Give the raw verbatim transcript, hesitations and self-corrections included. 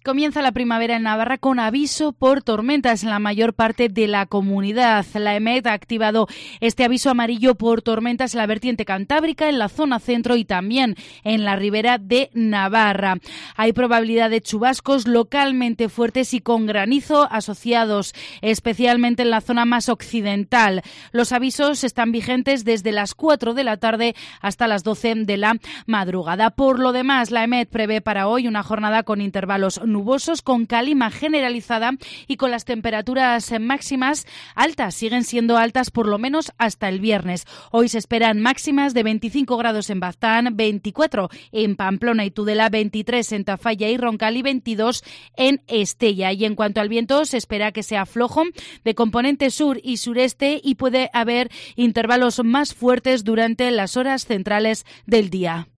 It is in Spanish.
Comienza la primavera en Navarra con aviso por tormentas en la mayor parte de la comunidad. La EMET ha activado este aviso amarillo por tormentas en la vertiente cantábrica, en la zona centro y también en la ribera de Navarra. Hay probabilidad de chubascos localmente fuertes y con granizo asociados, especialmente en la zona más occidental. Los avisos están vigentes desde las cuatro de la tarde hasta las doce de la madrugada. Por lo demás, la EMET prevé para hoy una jornada con intervalos nubosos, con calima generalizada y con las temperaturas máximas altas. Siguen siendo altas por lo menos hasta el viernes. Hoy se esperan máximas de veinticinco grados en Baztán, veinticuatro en Pamplona y Tudela, veintitrés en Tafalla y Roncal y veintidós en Estella. Y en cuanto al viento, se espera que sea flojo de componente sur y sureste y puede haber intervalos más fuertes durante las horas centrales del día.